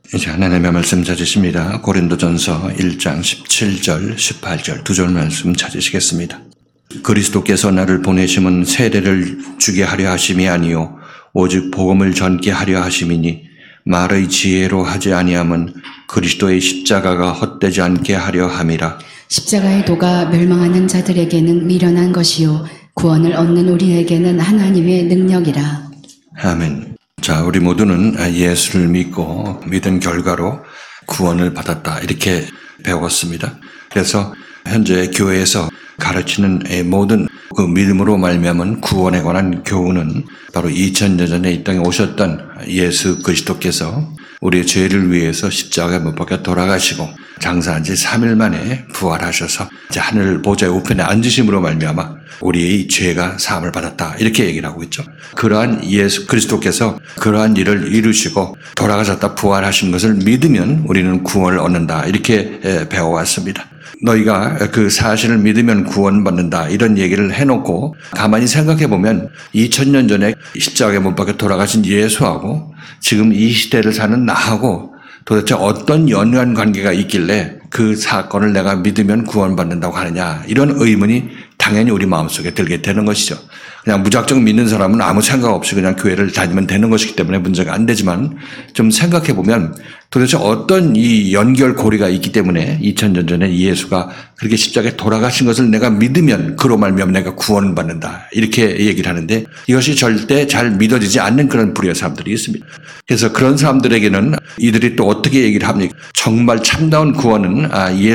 이제 하나님의 말씀 찾으십니다. 고린도전서 1장 17절, 18절 두 절 말씀 찾으시겠습니다. 그리스도께서 나를 보내심은 세례를 주게 하려 하심이 아니요 오직 복음을 전케 하려 하심이니 말의 지혜로 하지 아니함은 그리스도의 십자가가 헛되지 않게 하려 함이라. 십자가의 도가 멸망하는 자들에게는 미련한 것이요 구원을 얻는 우리에게는 하나님의 능력이라. 아멘. 자, 우리 모두는 예수를 믿고 믿은 결과로 구원을 받았다 이렇게 배웠습니다. 그래서 현재 교회에서 가르치는 모든 그 믿음으로 말미암은 구원에 관한 교훈은 바로 2000년 전에 이 땅에 오셨던 예수 그리스도께서 우리의 죄를 위해서 십자가에 못 박혀 돌아가시고 장사한 지 3일 만에 부활하셔서 이제 하늘 보좌의 우편에 앉으심으로 말미암아 우리의 죄가 사함을 받았다 이렇게 얘기를 하고 있죠. 그러한 예수 그리스도께서 그러한 일을 이루시고 돌아가셨다 부활하신 것을 믿으면 우리는 구원을 얻는다 이렇게 배워왔습니다. 너희가 그 사실을 믿으면 구원받는다 이런 얘기를 해놓고 가만히 생각해보면 2000년 전에 십자가에 못 박혀 돌아가신 예수하고 지금 이 시대를 사는 나하고 도대체 어떤 연관 관계가 있길래 그 사건을 내가 믿으면 구원받는다고 하느냐 이런 의문이 당연히 우리 마음속에 들게 되는 것이죠. 그냥 무작정 믿는 사람은 아무 생각 없이 그냥 교회를 다니면 되는 것이기 때문에 문제가 안 되지만 좀 생각해 보면 도대체 어떤 이 연결고리가 있기 때문에 2000년 전에 예수가 그렇게 십자가에 돌아가신 것을 내가 믿으면 그로 말미암아 내가 구원을 받는다 이렇게 얘기를 하는데 이것이 절대 잘 믿어지지 않는 그런 부류의 사람들이 있습니다. 그래서 그런 사람들에게는 이들이 또 어떻게 얘기를 합니까? 정말 참다운 구원은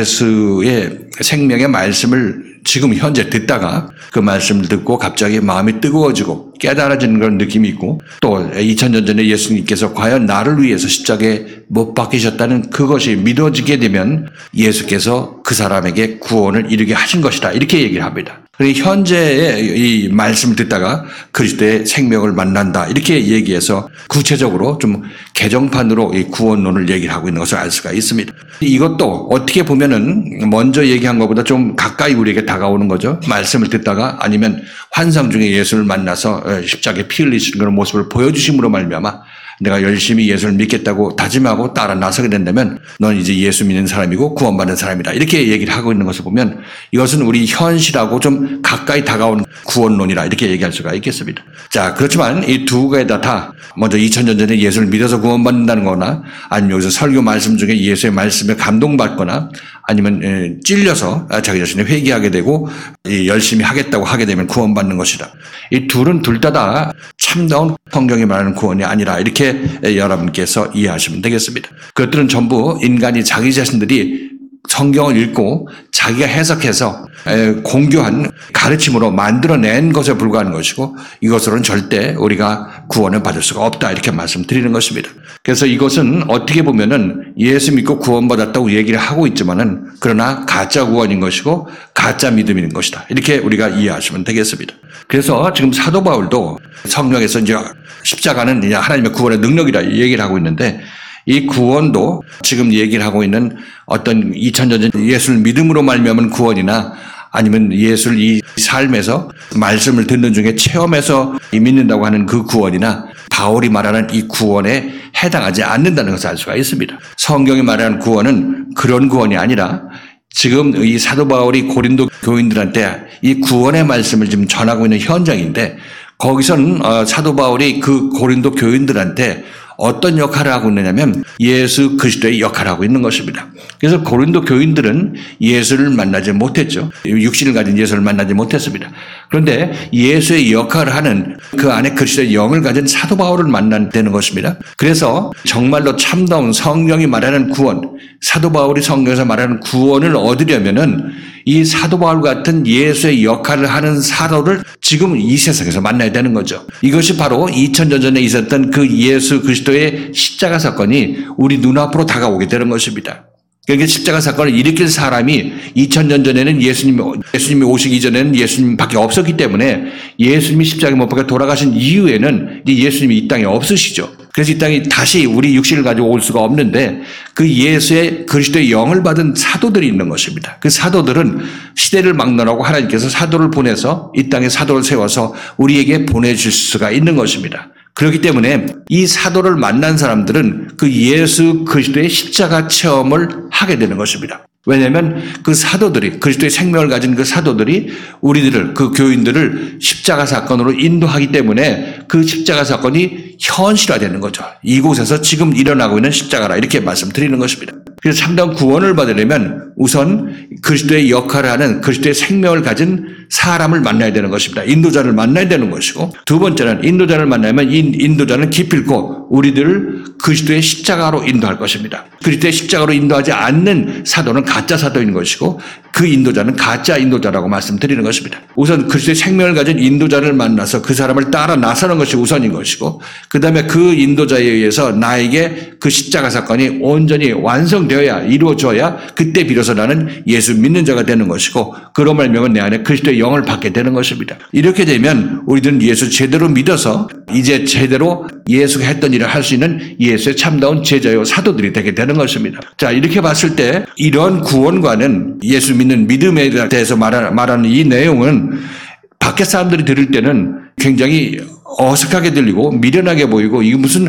예수의 생명의 말씀을 지금 현재 듣다가 그 말씀을 듣고 갑자기 마음이 뜨거워지고 깨달아지는 그런 느낌이 있고 또 2000년 전에 예수님께서 과연 나를 위해서 십자가에 못 박히셨다는 그것이 믿어지게 되면 예수께서 그 사람에게 구원을 이루게 하신 것이다 이렇게 얘기를 합니다. 현재의 이 말씀을 듣다가 그리스도의 생명을 만난다 이렇게 얘기해서 구체적으로 좀 개정판으로 이 구원론을 얘기를 하고 있는 것을 알 수가 있습니다. 이것도 어떻게 보면은 먼저 얘기한 것보다 좀 가까이 우리에게 다가오는 거죠. 말씀을 듣다가 아니면 환상 중에 예수를 만나서 십자가에 피 흘리시는 그런 모습을 보여주심으로 말미암아 내가 열심히 예수를 믿겠다고 다짐하고 따라 나서게 된다면 넌 이제 예수 믿는 사람이고 구원받는 사람이다 이렇게 얘기를 하고 있는 것을 보면 이것은 우리 현실하고 좀 가까이 다가오는 구원론이라 이렇게 얘기할 수가 있겠습니다. 자, 그렇지만 이 두 가지다 다 먼저 2000년 전에 예수를 믿어서 구원받는다는 거나 아니면 여기서 설교 말씀 중에 예수의 말씀에 감동받거나 아니면 찔려서 자기 자신을 회개하게 되고 열심히 하겠다고 하게 되면 구원받는 것이다. 이 둘은 둘 다 참다운 성경이 말하는 구원이 아니라 이렇게 여러분께서 이해하시면 되겠습니다. 그것들은 전부 인간이 자기 자신들이 성경을 읽고 자기가 해석해서 공교한 가르침으로 만들어낸 것에 불과한 것이고 이것으로는 절대 우리가 구원을 받을 수가 없다 이렇게 말씀드리는 것입니다. 그래서 이것은 어떻게 보면은 예수 믿고 구원받았다고 얘기를 하고 있지만은 그러나 가짜 구원인 것이고 가짜 믿음인 것이다 이렇게 우리가 이해하시면 되겠습니다. 그래서 지금 사도 바울도 성경에서 이제 십자가는 이제 하나님의 구원의 능력이라 얘기를 하고 있는데 이 구원도 지금 얘기를 하고 있는 어떤 2000년 전 예수를 믿음으로 말미암은 구원이나 아니면 예수를 이 삶에서 말씀을 듣는 중에 체험해서 믿는다고 하는 그 구원이나 바울이 말하는 이 구원에 해당하지 않는다는 것을 알 수가 있습니다. 성경이 말하는 구원은 그런 구원이 아니라 지금 이 사도 바울이 고린도 교인들한테 이 구원의 말씀을 지금 전하고 있는 현장인데 거기서는 사도 바울이 그 고린도 교인들한테 어떤 역할을 하고 있느냐면 예수 그리스도의 역할을 하고 있는 것입니다. 그래서 고린도 교인들은 예수를 만나지 못했죠. 육신을 가진 예수를 만나지 못했습니다. 그런데 예수의 역할을 하는 그 안에 그리스도의 영을 가진 사도 바울을 만나야 되는 것입니다. 그래서 정말로 참다운 성경이 말하는 구원, 사도 바울이 성경에서 말하는 구원을 얻으려면은 이 사도 바울 같은 예수의 역할을 하는 사도를 지금 이 세상에서 만나야 되는 거죠. 이것이 바로 2000년 전에 있었던 그 예수 그리스도의 십자가 사건이 우리 눈앞으로 다가오게 되는 것입니다. 그러니까 십자가 사건을 일으킬 사람이 2000년 전에는 예수님이 오시기 전에는 예수님밖에 없었기 때문에 예수님이 십자가에 못 박혀 돌아가신 이후에는 예수님이 이 땅에 없으시죠. 그래서 이 땅에 다시 우리 육신을 가지고 올 수가 없는데 그 예수의 그리스도의 영을 받은 사도들이 있는 것입니다. 그 사도들은 시대를 막론하고 하나님께서 사도를 보내서 이 땅에 사도를 세워서 우리에게 보내줄 수가 있는 것입니다. 그렇기 때문에 이 사도를 만난 사람들은 그 예수 그리스도의 십자가 체험을 하게 되는 것입니다. 왜냐하면 그 사도들이, 그리스도의 생명을 가진 그 사도들이 우리들을, 그 교인들을 십자가 사건으로 인도하기 때문에 그 십자가 사건이 현실화되는 거죠. 이곳에서 지금 일어나고 있는 십자가라 이렇게 말씀드리는 것입니다. 그래서 참다운 구원을 받으려면 우선 그리스도의 역할을 하는 그리스도의 생명을 가진 사람을 만나야 되는 것입니다. 인도자를 만나야 되는 것이고, 두 번째는 인도자를 만나면 이 인도자는 기필코 우리들을 그리스도의 십자가로 인도할 것입니다. 그리스도의 십자가로 인도하지 않는 사도는 가짜 사도인 것이고, 그 인도자는 가짜 인도자라고 말씀드리는 것입니다. 우선 그리스도의 생명을 가진 인도자를 만나서 그 사람을 따라 나서는 것이 우선인 것이고, 그 다음에 그 인도자에 의해서 나에게 그 십자가 사건이 온전히 완성되어야, 이루어져야 그때 비로소 나는 예수 믿는 자가 되는 것이고, 그로 말미암아 내 안에 그리스도의 영을 받게 되는 것입니다. 이렇게 되면 우리들은 예수 제대로 믿어서 이제 제대로 예수가 했던 일을 할 수 있는 예수의 참다운 제자요 사도들이 되게 되는 것입니다. 자, 이렇게 봤을 때 이런 구원과는 예수 믿는 믿음에 대해서 말하는 이 내용은 밖에 사람들이 들을 때는 굉장히 어색하게 들리고 미련하게 보이고 이게 무슨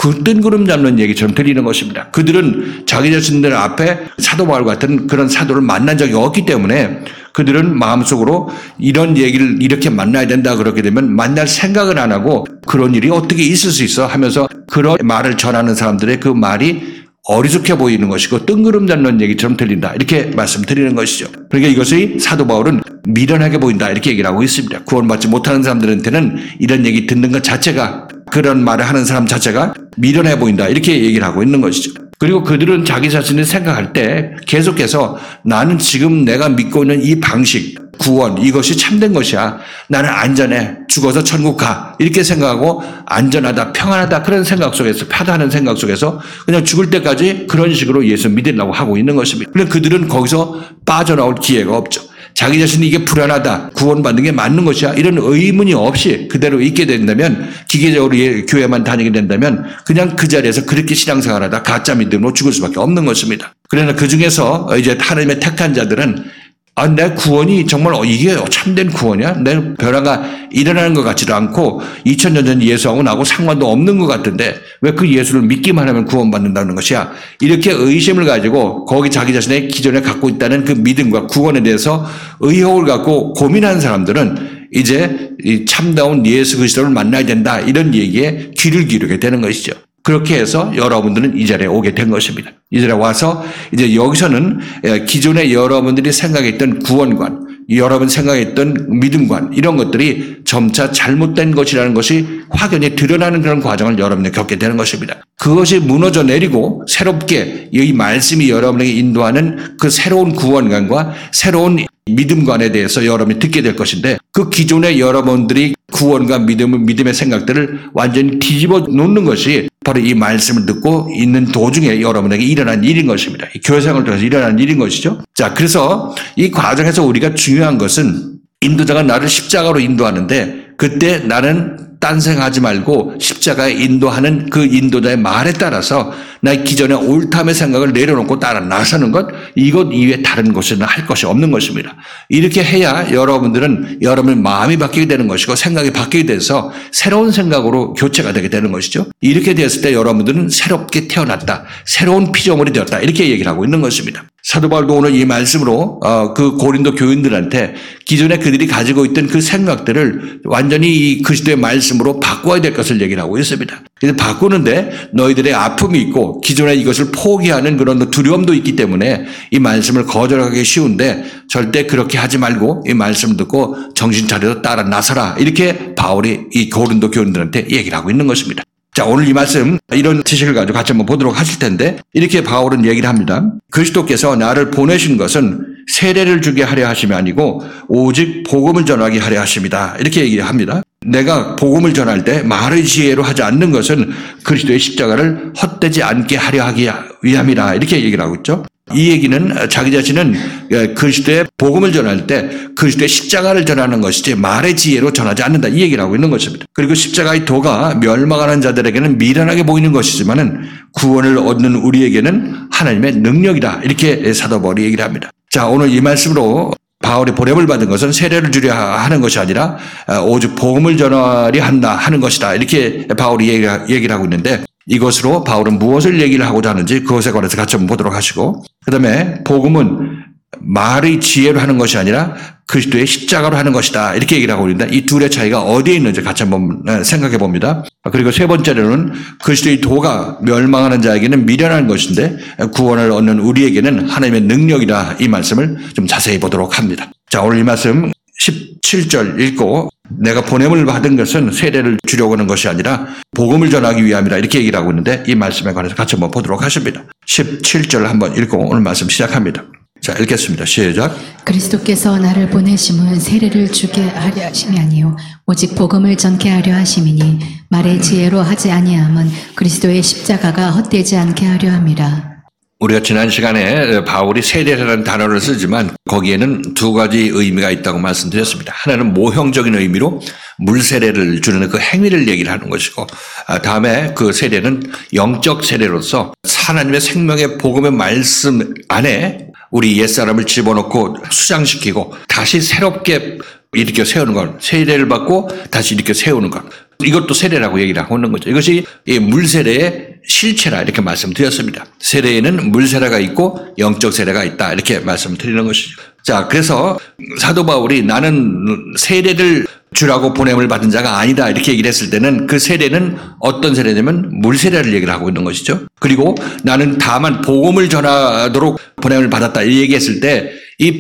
뜬구름 잡는 얘기처럼 들리는 것입니다. 그들은 자기 자신들 앞에 사도 바울 같은 그런 사도를 만난 적이 없기 때문에 그들은 마음속으로 이런 얘기를 이렇게 만나야 된다 그렇게 되면 만날 생각을 안 하고 그런 일이 어떻게 있을 수 있어 하면서 그런 말을 전하는 사람들의 그 말이 어리숙해 보이는 것이고 뜬구름 잡는 얘기처럼 들린다 이렇게 말씀드리는 것이죠. 그러니까 이것이 사도 바울은 미련하게 보인다 이렇게 얘기를 하고 있습니다. 구원받지 못하는 사람들한테는 이런 얘기 듣는 것 자체가, 그런 말을 하는 사람 자체가 미련해 보인다 이렇게 얘기를 하고 있는 것이죠. 그리고 그들은 자기 자신을 생각할 때 계속해서 나는 지금 내가 믿고 있는 이 방식, 구원, 이것이 참된 것이야. 나는 안전해. 죽어서 천국 가. 이렇게 생각하고 안전하다, 평안하다 그런 생각 속에서, 편안한 생각 속에서 그냥 죽을 때까지 그런 식으로 예수 믿으려고 하고 있는 것입니다. 그런데 그들은 거기서 빠져나올 기회가 없죠. 자기 자신이 이게 불안하다, 구원받는 게 맞는 것이야 이런 의문이 없이 그대로 있게 된다면, 기계적으로 교회만 다니게 된다면 그냥 그 자리에서 그렇게 신앙생활하다 가짜 믿음으로 죽을 수밖에 없는 것입니다. 그러나 그 중에서 이제 하나님의 택한 자들은 내 구원이 정말 이게 참된 구원이야? 내 변화가 일어나는 것 같지도 않고 2000년 전 예수하고 나하고 상관도 없는 것 같은데 왜 그 예수를 믿기만 하면 구원받는다는 것이야? 이렇게 의심을 가지고 거기 자기 자신의 기존에 갖고 있다는 그 믿음과 구원에 대해서 의혹을 갖고 고민하는 사람들은 이제 이 참다운 예수 그리스도를 만나야 된다 이런 얘기에 귀를 기울이게 되는 것이죠. 그렇게 해서 여러분들은 이 자리에 오게 된 것입니다. 이 자리에 와서 이제 여기서는 기존에 여러분들이 생각했던 구원관, 여러분 생각했던 믿음관 이런 것들이 점차 잘못된 것이라는 것이 확연히 드러나는 그런 과정을 여러분이 겪게 되는 것입니다. 그것이 무너져 내리고 새롭게 이 말씀이 여러분에게 인도하는 그 새로운 구원관과 새로운 믿음관에 대해서 여러분이 듣게 될 것인데, 그 기존의 여러분들이 구원과 믿음의 생각들을 완전히 뒤집어 놓는 것이 바로 이 말씀을 듣고 있는 도중에 여러분에게 일어난 일인 것입니다. 교회생활을 통해서 일어난 일인 것이죠. 자, 그래서 이 과정에서 우리가 중요한 것은 인도자가 나를 십자가로 인도하는데 그때 나는 딴생하지 말고 십자가에 인도하는 그 인도자의 말에 따라서 나의 기존의 옳다의 생각을 내려놓고 따라 나서는 것, 이것 이외에 다른 것은 할 것이 없는 것입니다. 이렇게 해야 여러분들은 여러분의 마음이 바뀌게 되는 것이고 생각이 바뀌게 돼서 새로운 생각으로 교체가 되게 되는 것이죠. 이렇게 되었을 때 여러분들은 새롭게 태어났다, 새로운 피조물이 되었다 이렇게 얘기를 하고 있는 것입니다. 사도 바울도 오늘 이 말씀으로 그 고린도 교인들한테 기존에 그들이 가지고 있던 그 생각들을 완전히 이 그리스도의 말씀으로 바꿔야 될 것을 얘기를 하고 있습니다. 그래서 바꾸는데 너희들의 아픔이 있고 기존에 이것을 포기하는 그런 두려움도 있기 때문에 이 말씀을 거절하기 쉬운데 절대 그렇게 하지 말고 이 말씀을 듣고 정신 차려서 따라 나서라 이렇게 바울이 이 고린도 교인들한테 얘기를 하고 있는 것입니다. 자, 오늘 이 말씀 이런 지식을 가지고 같이 한번 보도록 하실 텐데 이렇게 바울은 얘기를 합니다. 그리스도께서 나를 보내신 것은 세례를 주게 하려 하심이 아니고 오직 복음을 전하게 하려 하심이다. 이렇게 얘기를 합니다. 내가 복음을 전할 때 말의 지혜로 하지 않는 것은 그리스도의 십자가를 헛되지 않게 하려 하기 위함이라 이렇게 얘기를 하고 있죠. 이 얘기는 자기 자신은 그리스도의 복음을 전할 때 그리스도의 십자가를 전하는 것이지 말의 지혜로 전하지 않는다 이 얘기를 하고 있는 것입니다. 그리고 십자가의 도가 멸망하는 자들에게는 미련하게 보이는 것이지만은 구원을 얻는 우리에게는 하나님의 능력이다 이렇게 사도 바울이 얘기를 합니다. 자, 오늘 이 말씀으로 바울이 보냄을 받은 것은 세례를 주려 하는 것이 아니라 오직 복음을 전하려 한다 하는 것이다. 이렇게 바울이 얘기를 하고 있는데 이것으로 바울은 무엇을 얘기를 하고자 하는지 그것에 관해서 같이 한번 보도록 하시고 그다음에 복음은 말의 지혜로 하는 것이 아니라 그리스도의 십자가로 하는 것이다. 이렇게 얘기를 하고 있는데 이 둘의 차이가 어디에 있는지 같이 한번 생각해 봅니다. 그리고 세 번째로는 그리스도의 도가 멸망하는 자에게는 미련한 것인데 구원을 얻는 우리에게는 하나님의 능력이다. 이 말씀을 좀 자세히 보도록 합니다. 자, 오늘 이 말씀 17절 읽고 내가 보냄을 받은 것은 세례를 주려고 하는 것이 아니라 복음을 전하기 위함이라 이렇게 얘기를 하고 있는데 이 말씀에 관해서 같이 한번 보도록 하십니다. 17절 한번 읽고 오늘 말씀 시작합니다. 자, 읽겠습니다. 시작. 그리스도께서 나를 보내심은 세례를 주게 하려 하심이 아니요 오직 복음을 전케 하려 하심이니 말의 지혜로 하지 아니함은 그리스도의 십자가가 헛되지 않게 하려 함이라. 우리가 지난 시간에 바울이 세례라는 단어를 쓰지만 거기에는 두 가지 의미가 있다고 말씀드렸습니다. 하나는 모형적인 의미로 물세례를 주는 그 행위를 얘기를 하는 것이고 다음에 그 세례는 영적 세례로서 하나님의 생명의 복음의 말씀 안에 우리 옛사람을 집어넣고 수장시키고 다시 새롭게 일으켜 세우는 것, 세례를 받고 다시 일으켜 세우는 것. 이것도 세례라고 얘기를 하고 있는 거죠. 이것이 물세례의 실체라 이렇게 말씀드렸습니다. 세례에는 물세례가 있고 영적 세례가 있다 이렇게 말씀드리는 것이죠. 자, 그래서 사도 바울이 나는 세례를 주라고 보냄을 받은 자가 아니다 이렇게 얘기를 했을 때는 그 세례는 어떤 세례냐면 물세례를 얘기를 하고 있는 것이죠. 그리고 나는 다만 복음을 전하도록 보냄을 받았다 이 얘기했을 때 이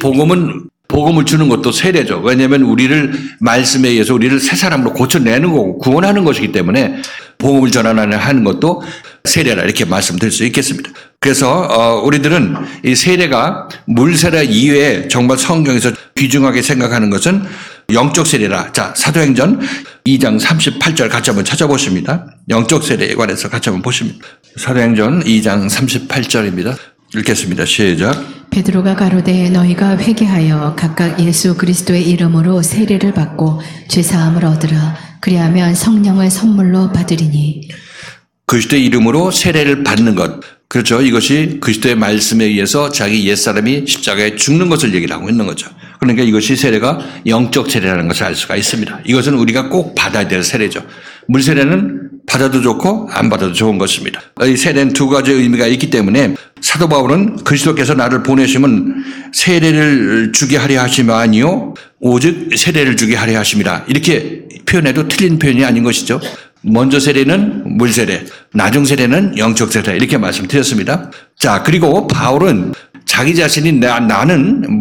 복음을 주는 것도 세례죠. 왜냐하면 우리를 말씀에 의해서 우리를 새 사람으로 고쳐내는 거고 구원하는 것이기 때문에 복음을 전하는 것도 세례라 이렇게 말씀드릴 수 있겠습니다. 그래서 우리들은 이 세례가 물세례 이외에 정말 성경에서 귀중하게 생각하는 것은 영적 세례라. 자, 사도행전 2장 38절 같이 한번 찾아보십니다. 영적 세례에 관해서 같이 한번 보십니다. 사도행전 2장 38절입니다. 읽겠습니다. 시작. 베드로가 가로되 너희가 회개하여 각각 예수 그리스도의 이름으로 세례를 받고 죄사함을 얻으라. 그리하면 성령을 선물로 받으리니. 그리스도의 이름으로 세례를 받는 것. 그렇죠. 이것이 그리스도의 말씀에 의해서 자기 옛사람이 십자가에 죽는 것을 얘기를 하고 있는 거죠. 그러니까 이것이 세례가 영적 세례라는 것을 알 수가 있습니다. 이것은 우리가 꼭 받아야 될 세례죠. 물세례는 받아도 좋고 안 받아도 좋은 것입니다. 이 세례는 두 가지 의미가 있기 때문에 사도 바울은 그리스도께서 나를 보내심은 세례를 주게 하려 하심이 아니요 오직 세례를 주게 하려 하심이라 이렇게 표현해도 틀린 표현이 아닌 것이죠. 먼저 세례는 물세례, 나중 세례는 영적 세례 이렇게 말씀드렸습니다. 자, 그리고 바울은 자기 자신이 나는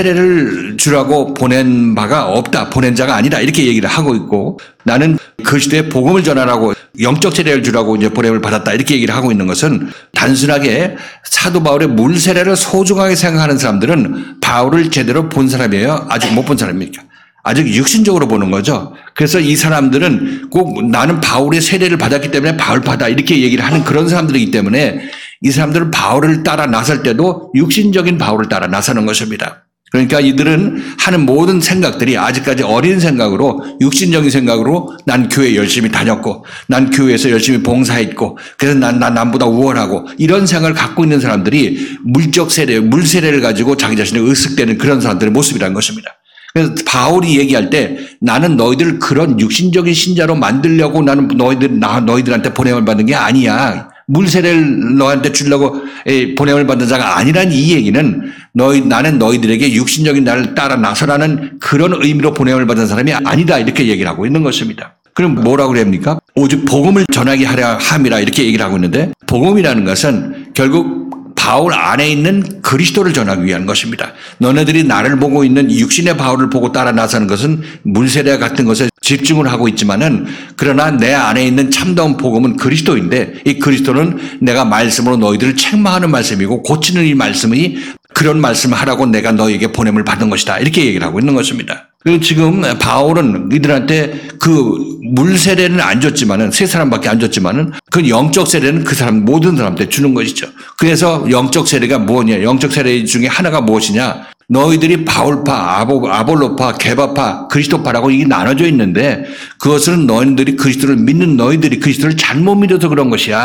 물세례를 주라고 보낸 바가 없다. 보낸 자가 아니다. 이렇게 얘기를 하고 있고 나는 그리스도의 복음을 전하라고 영적 세례를 주라고 이제 보냄을 받았다. 이렇게 얘기를 하고 있는 것은 단순하게 사도 바울의 물세례를 소중하게 생각하는 사람들은 바울을 제대로 본 사람이에요. 아직 못 본 사람입니까? 아직 육신적으로 보는 거죠. 그래서 이 사람들은 꼭 나는 바울의 세례를 받았기 때문에 바울파다 이렇게 얘기를 하는 그런 사람들이기 때문에 이 사람들은 바울을 따라 나설 때도 육신적인 바울을 따라 나서는 것입니다. 그러니까 이들은 하는 모든 생각들이 아직까지 어린 생각으로 육신적인 생각으로 난 교회 열심히 다녔고 난 교회에서 열심히 봉사했고 그래서 난 남보다 우월하고 이런 생각을 갖고 있는 사람들이 물적 세례, 물세례를 가지고 자기 자신이 의식되는 그런 사람들의 모습이라는 것입니다. 그래서 바울이 얘기할 때 나는 너희들 그런 육신적인 신자로 만들려고 나는 너희들한테 보냄을 받는 게 아니야. 물세례를 너한테 주려고 보냄을 받는 자가 아니란 이 얘기는 나는 너희들에게 육신적인 나를 따라 나서라는 그런 의미로 보냄을 받은 사람이 아니다. 이렇게 얘기를 하고 있는 것입니다. 그럼 뭐라고 그럽니까? 오직 복음을 전하게 하려 함이라 이렇게 얘기를 하고 있는데 복음이라는 것은 결국 바울 안에 있는 그리스도를 전하기 위한 것입니다. 너네들이 나를 보고 있는 육신의 바울을 보고 따라 나서는 것은 물세례 같은 것에 집중을 하고 있지만은 그러나 내 안에 있는 참다운 복음은 그리스도인데 이 그리스도는 내가 말씀으로 너희들을 책망하는 말씀이고 고치는 이 말씀이 그런 말씀을 하라고 내가 너에게 보냄을 받은 것이다. 이렇게 얘기를 하고 있는 것입니다. 그리고 지금 바울은 이들한테 그 물세례는 안 줬지만은 세 사람밖에 안 줬지만은 그 영적 세례는 그 사람 모든 사람한테 주는 것이죠. 그래서 영적 세례가 뭐냐? 영적 세례 중에 하나가 무엇이냐? 너희들이 바울파, 아볼로파, 게바파, 그리스도파라고 이게 나눠져 있는데 그것은 너희들이 그리스도를 믿는 너희들이 그리스도를 잘못 믿어서 그런 것이야.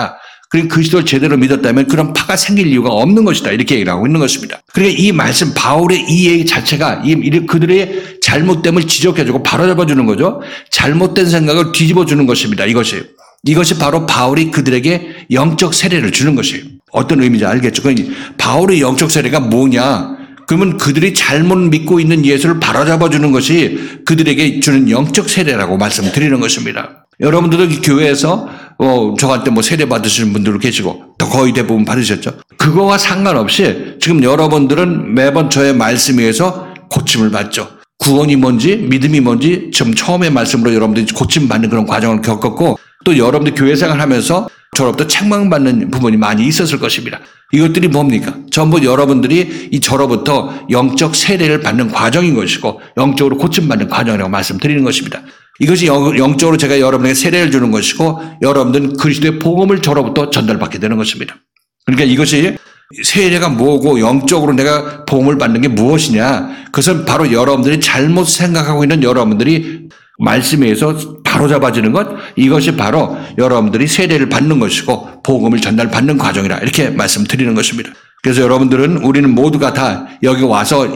그러니까 그리스도를 제대로 믿었다면 그런 파가 생길 이유가 없는 것이다. 이렇게 얘기를 하고 있는 것입니다. 그러니까 이 말씀, 바울의 이 얘기 자체가 그들의 잘못됨을 지적해주고 바로잡아주는 거죠. 잘못된 생각을 뒤집어주는 것입니다. 이것이 바로 바울이 그들에게 영적 세례를 주는 것이에요. 어떤 의미인지 알겠죠? 바울의 영적 세례가 뭐냐? 그러면 그들이 잘못 믿고 있는 예수를 바로잡아주는 것이 그들에게 주는 영적 세례라고 말씀드리는 것입니다. 여러분들도 교회에서 저한테 세례 받으시는 분들 계시고 거의 대부분 받으셨죠. 그거와 상관없이 지금 여러분들은 매번 저의 말씀에 의해서 고침을 받죠. 구원이 뭔지 믿음이 뭔지 지금 처음의 말씀으로 여러분들이 고침받는 그런 과정을 겪었고 또 여러분들 교회 생활하면서 저로부터 책망받는 부분이 많이 있었을 것입니다. 이것들이 뭡니까? 전부 여러분들이 저로부터 영적 세례를 받는 과정인 것이고 영적으로 고침받는 과정이라고 말씀드리는 것입니다. 이것이 영적으로 제가 여러분에게 세례를 주는 것이고 여러분들은 그리스도의 복음을 저로부터 전달받게 되는 것입니다. 그러니까 이것이 세례가 뭐고 영적으로 내가 복음을 받는 게 무엇이냐? 그것은 바로 여러분들이 잘못 생각하고 있는 여러분들이 말씀에 의해서 바로잡아지는 것, 이것이 바로 여러분들이 세례를 받는 것이고 복음을 전달받는 과정이라 이렇게 말씀드리는 것입니다. 그래서 여러분들은 우리는 모두가 다 여기 와서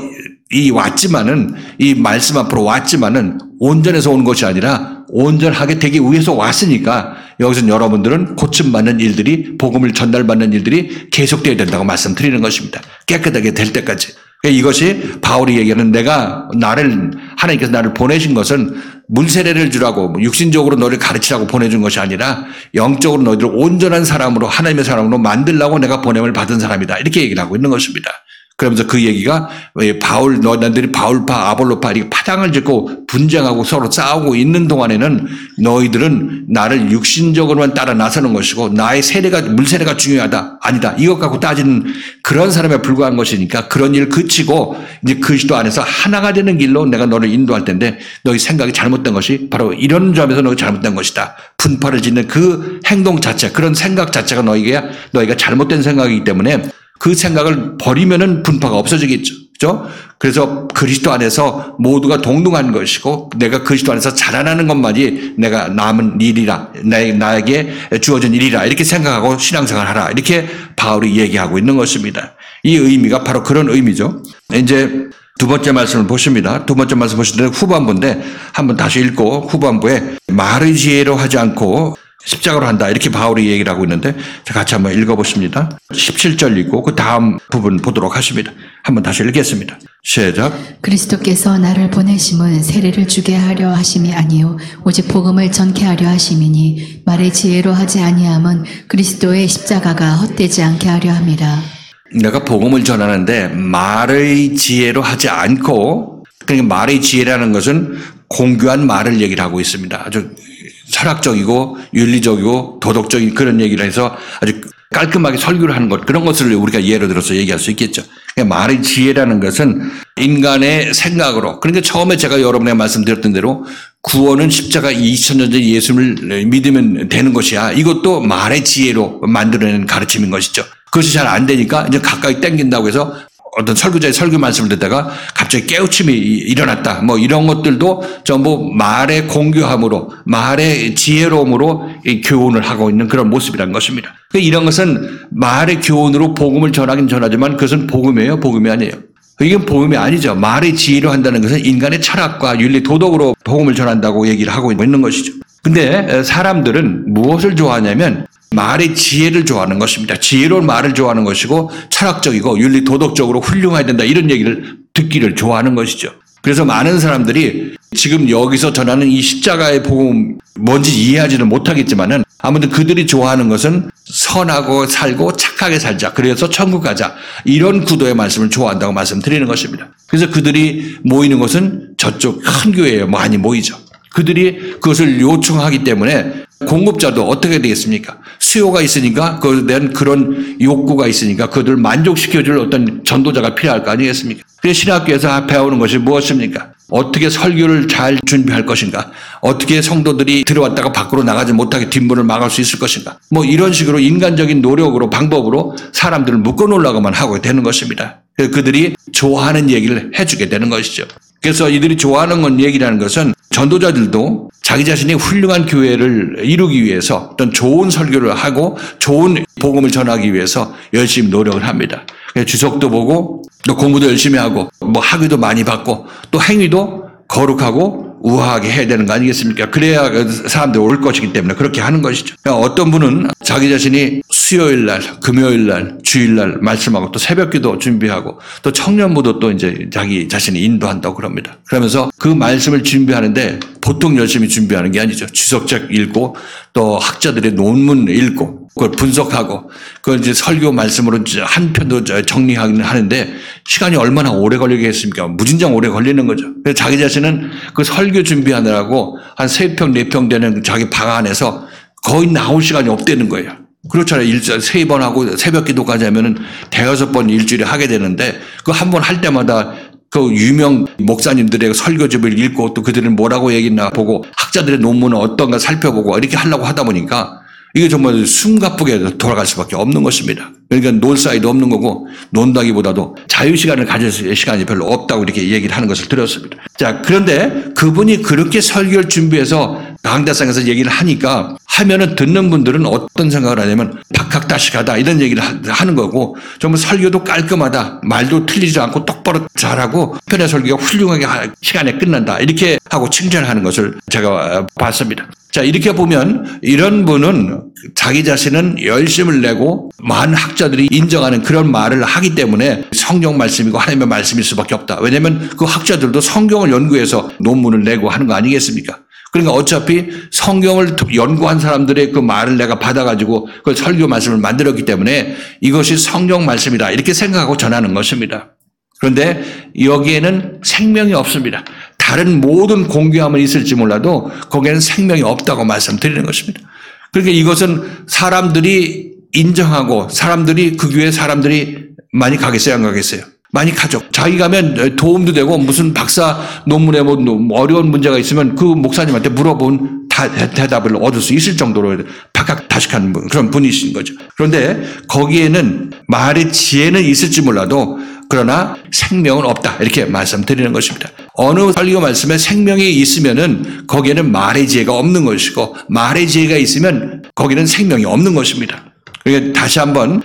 왔지만은 이 말씀 앞으로 왔지만은 온전해서 온 것이 아니라 온전하게 되기 위해서 왔으니까 여기서 여러분들은 고침받는 일들이 복음을 전달받는 일들이 계속되어야 된다고 말씀드리는 것입니다. 깨끗하게 될 때까지. 이것이 바울이 얘기하는 하나님께서 나를 보내신 것은 물세례를 주라고 육신적으로 너를 가르치라고 보내준 것이 아니라 영적으로 너희들을 온전한 사람으로 하나님의 사람으로 만들라고 내가 보냄을 받은 사람이다. 이렇게 얘기를 하고 있는 것입니다. 그러면서 그 얘기가 너희들이 바울파 아볼로파 이렇게 파장을 짓고 분쟁하고 서로 싸우고 있는 동안에는 너희들은 나를 육신적으로만 따라 나서는 것이고 나의 물세례가 중요하다. 아니다. 이것 갖고 따지는 그런 사람에 불과한 것이니까 그런 일 그치고 이제 그리스도 안에서 하나가 되는 길로 내가 너를 인도할 텐데 너희 생각이 잘못된 것이 바로 이런 점에서 너희 잘못된 것이다. 분파를 짓는 그 행동 자체, 그런 생각 자체가 너희가 잘못된 생각이기 때문에 그 생각을 버리면은 분파가 없어지겠죠. 그죠? 그래서 그리스도 안에서 모두가 동등한 것이고 내가 그리스도 안에서 자라나는 것만이 내가 남은 일이라, 나에게 주어진 일이라 이렇게 생각하고 신앙생활을 하라. 이렇게 바울이 얘기하고 있는 것입니다. 이 의미가 바로 그런 의미죠. 이제 두 번째 말씀을 보십니다. 두 번째 말씀 보실 때 후반부인데 한번 다시 읽고 후반부에 말의 지혜로 하지 않고 십자가로 한다. 이렇게 바울이 얘기를 하고 있는데 같이 한번 읽어보십니다. 17절 읽고 그 다음 부분 보도록 하십니다. 한번 다시 읽겠습니다. 시작. 그리스도께서 나를 보내심은 세례를 주게 하려 하심이 아니요 오직 복음을 전케 하려 하심이니 말의 지혜로 하지 아니함은 그리스도의 십자가가 헛되지 않게 하려 함이라. 내가 복음을 전하는데 말의 지혜로 하지 않고, 그러니까 말의 지혜라는 것은 공교한 말을 얘기를 하고 있습니다. 아주 철학적이고 윤리적이고 도덕적인 그런 얘기를 해서 아주 깔끔하게 설교를 하는 것, 그런 것을 우리가 예로 들어서 얘기할 수 있겠죠. 그러니까 말의 지혜라는 것은 인간의 생각으로, 그러니까 처음에 제가 여러분에게 말씀드렸던 대로 구원은 십자가 2000년 전 예수를 믿으면 되는 것이야. 이것도 말의 지혜로 만들어낸 가르침인 것이죠. 그것이 잘 안 되니까 이제 가까이 땡긴다고 해서 어떤 설교자의 설교 말씀을 듣다가 갑자기 깨우침이 일어났다. 이런 것들도 전부 말의 공교함으로, 말의 지혜로움으로 교훈을 하고 있는 그런 모습이라는 것입니다. 이런 것은 말의 교훈으로 복음을 전하긴 전하지만 그것은 복음이에요? 복음이 아니에요. 이건 복음이 아니죠. 말의 지혜로 한다는 것은 인간의 철학과 윤리, 도덕으로 복음을 전한다고 얘기를 하고 있는 것이죠. 근데 사람들은 무엇을 좋아하냐면 말의 지혜를 좋아하는 것입니다. 지혜로운 말을 좋아하는 것이고 철학적이고 윤리 도덕적으로 훌륭해야 된다 이런 얘기를 듣기를 좋아하는 것이죠. 그래서 많은 사람들이 지금 여기서 전하는 이 십자가의 복음 뭔지 이해하지는 못하겠지만은 아무튼 그들이 좋아하는 것은 선하고 살고 착하게 살자. 그래서 천국 가자. 이런 구도의 말씀을 좋아한다고 말씀드리는 것입니다. 그래서 그들이 모이는 것은 저쪽 큰 교회에 많이 모이죠. 그들이 그것을 요청하기 때문에 공급자도 어떻게 되겠습니까? 수요가 있으니까 그것에 대한 그런 욕구가 있으니까 그들을 만족시켜줄 어떤 전도자가 필요할 거 아니겠습니까? 그래서 신학교에서 배우는 것이 무엇입니까? 어떻게 설교를 잘 준비할 것인가? 어떻게 성도들이 들어왔다가 밖으로 나가지 못하게 뒷문을 막을 수 있을 것인가? 이런 식으로 인간적인 노력으로 방법으로 사람들을 묶어놓으려고만 하고 되는 것입니다. 그들이 좋아하는 얘기를 해주게 되는 것이죠. 그래서 이들이 좋아하는 건 얘기라는 것은 전도자들도 자기 자신이 훌륭한 교회를 이루기 위해서 어떤 좋은 설교를 하고 좋은 복음을 전하기 위해서 열심히 노력을 합니다. 그래서 주석도 보고 또 공부도 열심히 하고 뭐 학위도 많이 받고 또 행위도 거룩하고 우아하게 해야 되는 거 아니겠습니까? 그래야 사람들이 올 것이기 때문에 그렇게 하는 것이죠. 어떤 분은 자기 자신이 수요일 날, 금요일 날, 주일 날 말씀하고 또 새벽기도 준비하고 또 청년부도 또 이제 자기 자신이 인도한다고 그럽니다. 그러면서 그 말씀을 준비하는데 보통 열심히 준비하는 게 아니죠. 주석책 읽고 또 학자들의 논문 읽고 그걸 분석하고 그걸 이제 설교 말씀으로 한 편도 정리하기는 하는데 시간이 얼마나 오래 걸리겠습니까? 무진장 오래 걸리는 거죠. 그래서 자기 자신은 그 설교 준비하느라고 한 3평, 4평 되는 자기 방 안에서 거의 나올 시간이 없다는 거예요. 그렇잖아요. 3번 하고 새벽 기도까지 하면은 5번 일주일에 하게 되는데 그 한 번 할 때마다 그 유명 목사님들의 설교집을 읽고 또 그들은 뭐라고 얘기나 보고 학자들의 논문은 어떤가 살펴보고 이렇게 하려고 하다 보니까 이게 정말 숨가쁘게 돌아갈 수밖에 없는 것입니다. 그러니까 놀 사이도 없는 거고 논다기보다도 자유시간을 가질 시간이 별로 없다고 이렇게 얘기를 하는 것을 들었습니다. 자, 그런데 그분이 그렇게 설교를 준비해서 강대상에서 얘기를 하면은 듣는 분들은 어떤 생각을 하냐면 박학다식하다 이런 얘기를 하는 거고 정말 설교도 깔끔하다. 말도 틀리지 않고 똑바로 잘하고 편의 설교가 훌륭하게 시간에 끝난다. 이렇게 하고 칭찬하는 것을 제가 봤습니다. 자, 이렇게 보면 이런 분은 자기 자신은 열심을 내고 많은 학자들이 인정하는 그런 말을 하기 때문에 성경 말씀이고 하나님의 말씀일 수밖에 없다. 왜냐하면 그 학자들도 성경을 연구해서 논문을 내고 하는 거 아니겠습니까? 그러니까 어차피 성경을 연구한 사람들의 그 말을 내가 받아가지고 그 설교 말씀을 만들었기 때문에 이것이 성경 말씀이다. 이렇게 생각하고 전하는 것입니다. 그런데 여기에는 생명이 없습니다. 다른 모든 공교함은 있을지 몰라도 거기에는 생명이 없다고 말씀드리는 것입니다. 그러니까 이것은 사람들이 인정하고 사람들이 그 교회 사람들이 많이 가겠어요? 안 가겠어요? 많이 가죠. 자기 가면 도움도 되고 무슨 박사 논문에 뭐 어려운 문제가 있으면 그 목사님한테 물어본 대답을 얻을 수 있을 정도로 박학다식한 그런 분이신 거죠. 그런데 거기에는 말의 지혜는 있을지 몰라도 그러나 생명은 없다. 이렇게 말씀드리는 것입니다. 어느 설교 말씀에 생명이 있으면은 거기에는 말의 지혜가 없는 것이고 말의 지혜가 있으면 거기는 생명이 없는 것입니다. 그러니까 다시 한번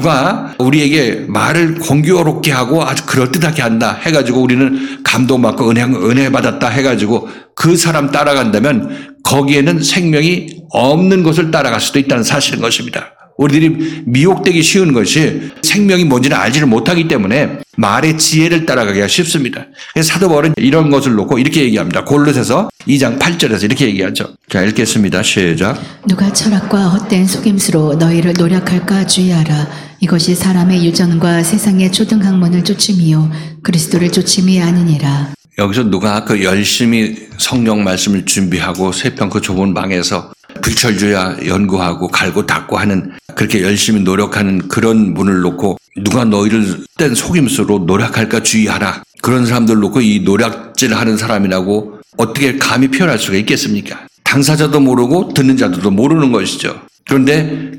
누가 우리에게 말을 공교롭게 하고 아주 그럴듯하게 한다 해가지고 우리는 감동받고 은혜 받았다 해가지고 그 사람 따라간다면 거기에는 생명이 없는 것을 따라갈 수도 있다는 사실인 것입니다. 우리들이 미혹되기 쉬운 것이 생명이 뭔지는 알지를 못하기 때문에 말의 지혜를 따라가기가 쉽습니다. 그래서 사도 바울은 이런 것을 놓고 이렇게 얘기합니다. 골로새서 2장 8절에서 이렇게 얘기하죠. 자, 읽겠습니다. 시작. 누가 철학과 헛된 속임수로 너희를 노력할까 주의하라. 이것이 사람의 유전과 세상의 초등 학문을 쫓음이요 그리스도를 쫓음이 아니니라. 여기서 누가 그 열심히 성경 말씀을 준비하고 3평 그 좁은 방에서 불철주야 연구하고 갈고 닦고 하는 그렇게 열심히 노력하는 그런 분을 놓고 누가 너희를 헛된 속임수로 노력할까 주의하라. 그런 사람들 놓고 이 노략질하는 사람이라고 어떻게 감히 표현할 수가 있겠습니까? 당사자도 모르고 듣는 자들도 모르는 것이죠. 그런데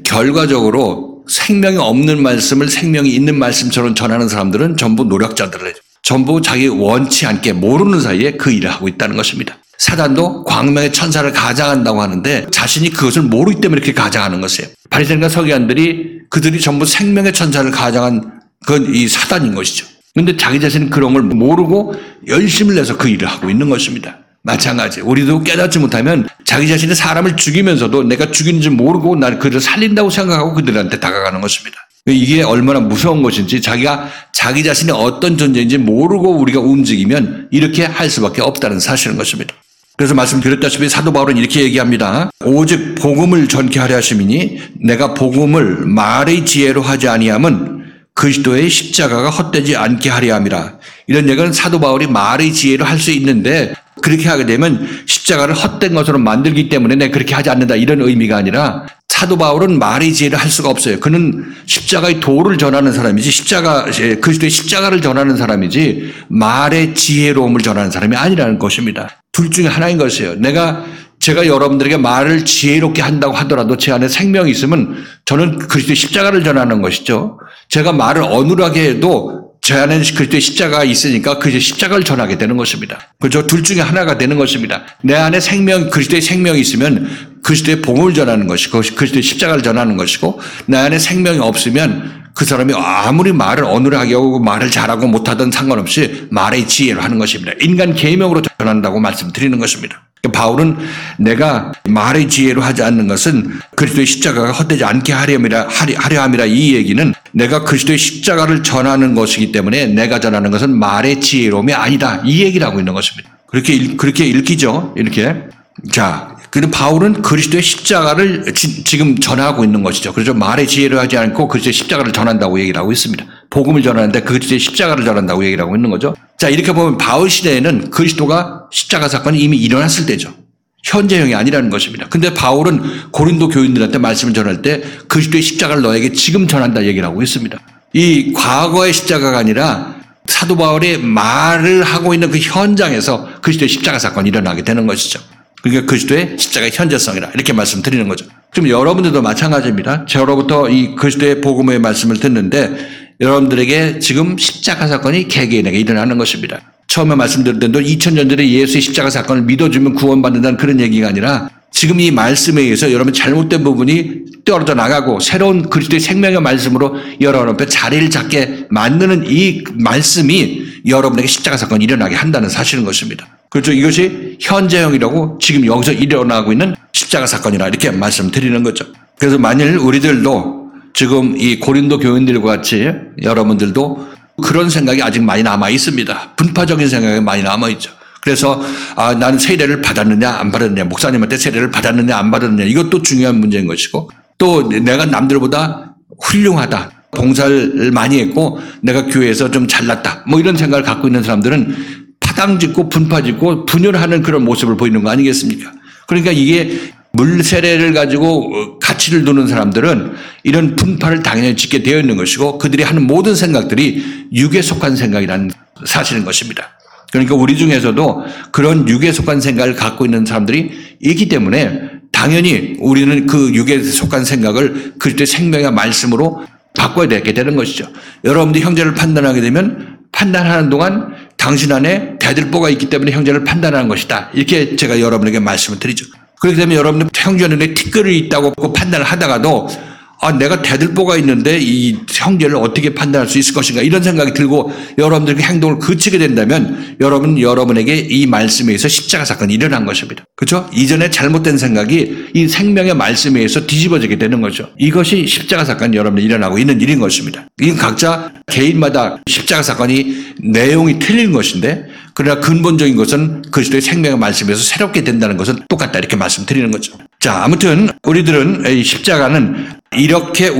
결과적으로 생명이 없는 말씀을 생명이 있는 말씀처럼 전하는 사람들은 전부 노략자들이에요. 전부 자기 원치 않게 모르는 사이에 그 일을 하고 있다는 것입니다. 사단도 광명의 천사를 가장한다고 하는데 자신이 그것을 모르기 때문에 그렇게 가장하는 것이에요. 바리새인과 서기관들이 그들이 전부 생명의 천사를 가장한 건 이 사단인 것이죠. 그런데 자기 자신은 그런 걸 모르고 열심을 내서 그 일을 하고 있는 것입니다. 마찬가지. 우리도 깨닫지 못하면 자기 자신이 사람을 죽이면서도 내가 죽이는지 모르고 날 그들을 살린다고 생각하고 그들한테 다가가는 것입니다. 이게 얼마나 무서운 것인지 자기가 자기 자신이 어떤 존재인지 모르고 우리가 움직이면 이렇게 할 수밖에 없다는 사실인 것입니다. 그래서 말씀드렸다시피 사도 바울은 이렇게 얘기합니다. 오직 복음을 전케 하려 하심이니 내가 복음을 말의 지혜로 하지 아니함은 그리스도의 십자가가 헛되지 않게 하려 함이라. 이런 얘기는 사도 바울이 말의 지혜로 할 수 있는데 그렇게 하게 되면 십자가를 헛된 것으로 만들기 때문에 내가 그렇게 하지 않는다 이런 의미가 아니라 사도 바울은 말의 지혜를 할 수가 없어요. 그는 십자가의 도를 전하는 사람이지 그리스도의 십자가를 전하는 사람이지 말의 지혜로움을 전하는 사람이 아니라는 것입니다. 둘 중에 하나인 것이에요. 제가 여러분들에게 말을 지혜롭게 한다고 하더라도 제 안에 생명이 있으면 저는 그리스도의 십자가를 전하는 것이죠. 제가 말을 어눌하게 해도 제 안에 그리스도의 십자가가 있으니까 그 십자가를 전하게 되는 것입니다. 그렇죠? 둘 중에 하나가 되는 것입니다. 내 안에 그리스도의 생명이 있으면 그리스도의 복음을 전하는 것이고 그리스도의 십자가를 전하는 것이고 내 안에 생명이 없으면 그 사람이 아무리 말을 어눌하게 하고 말을 잘하고 못하든 상관없이 말의 지혜로 하는 것입니다. 인간 계명으로 전한다고 말씀드리는 것입니다. 바울은 내가 말의 지혜로 하지 않는 것은 그리스도의 십자가가 헛되지 않게 하려 함이라 이 얘기는 내가 그리스도의 십자가를 전하는 것이기 때문에 내가 전하는 것은 말의 지혜로움이 아니다. 이 얘기를 하고 있는 것입니다. 그렇게 읽히죠. 이렇게. 자, 그런데 바울은 그리스도의 십자가를 지금 전하고 있는 것이죠. 그래서 말의 지혜를 하지 않고 그리스도의 십자가를 전한다고 얘기를 하고 있습니다. 복음을 전하는데 그리스도의 십자가를 전한다고 얘기를 하고 있는 거죠. 자, 이렇게 보면 바울 시대에는 그리스도가 십자가 사건이 이미 일어났을 때죠. 현재형이 아니라는 것입니다. 근데 바울은 고린도 교인들한테 말씀을 전할 때 그리스도의 십자가를 너에게 지금 전한다 얘기를 하고 있습니다. 이 과거의 십자가가 아니라 사도 바울이 말을 하고 있는 그 현장에서 그리스도의 십자가 사건이 일어나게 되는 것이죠. 그러니까 그리스도의 십자가의 현재성이라 이렇게 말씀드리는 거죠. 지금 여러분들도 마찬가지입니다. 저로부터 이 그리스도의 복음의 말씀을 듣는데 여러분들에게 지금 십자가 사건이 개개인에게 일어나는 것입니다. 처음에 말씀드린 대로 2000년 전에 예수의 십자가 사건을 믿어주면 구원받는다는 그런 얘기가 아니라 지금 이 말씀에 의해서 여러분 잘못된 부분이 떨어져 나가고 새로운 그리스도의 생명의 말씀으로 여러분 앞에 자리를 잡게 만드는 이 말씀이 여러분에게 십자가 사건이 일어나게 한다는 사실인 것입니다. 그렇죠. 이것이 현재형이라고 지금 여기서 일어나고 있는 십자가 사건이라 이렇게 말씀드리는 거죠. 그래서 만일 우리들도 지금 이 고린도 교인들과 같이 여러분들도 그런 생각이 아직 많이 남아 있습니다. 분파적인 생각이 많이 남아 있죠. 그래서 나는 세례를 받았느냐 안 받았느냐, 목사님한테 세례를 받았느냐 안 받았느냐, 이것도 중요한 문제인 것이고, 또 내가 남들보다 훌륭하다, 봉사를 많이 했고 내가 교회에서 좀 잘났다, 뭐 이런 생각을 갖고 있는 사람들은 파당짓고 분파짓고 분열하는 그런 모습을 보이는 거 아니겠습니까? 그러니까 이게 물세례를 가지고 가치를 두는 사람들은 이런 분파를 당연히 짓게 되어 있는 것이고 그들이 하는 모든 생각들이 육에 속한 생각이라는 사실인 것입니다. 그러니까 우리 중에서도 그런 육에 속한 생각을 갖고 있는 사람들이 있기 때문에 당연히 우리는 그 육에 속한 생각을 그리스도의 생명의 말씀으로 바꿔야 되게 되는 것이죠. 여러분들이 형제를 판단하게 되면 판단하는 동안 당신 안에 대들보가 있기 때문에 형제를 판단하는 것이다. 이렇게 제가 여러분에게 말씀을 드리죠. 그렇게 되면 여러분들 형제 안에 티끌이 있다고 판단을 하다가도 내가 대들보가 있는데 이 형제를 어떻게 판단할 수 있을 것인가 이런 생각이 들고 여러분들의 행동을 그치게 된다면 여러분에게 이 말씀에 의해서 십자가 사건이 일어난 것입니다. 그렇죠? 이전에 잘못된 생각이 이 생명의 말씀에 의해서 뒤집어지게 되는 거죠. 이것이 십자가 사건이 여러분들 일어나고 있는 일인 것입니다. 이건 각자 개인마다 십자가 사건이 내용이 틀린 것인데 그러나 근본적인 것은 그리스도의 생명의 말씀에서 새롭게 된다는 것은 똑같다 이렇게 말씀드리는 거죠. 자, 아무튼 우리들은 이 십자가는 이렇게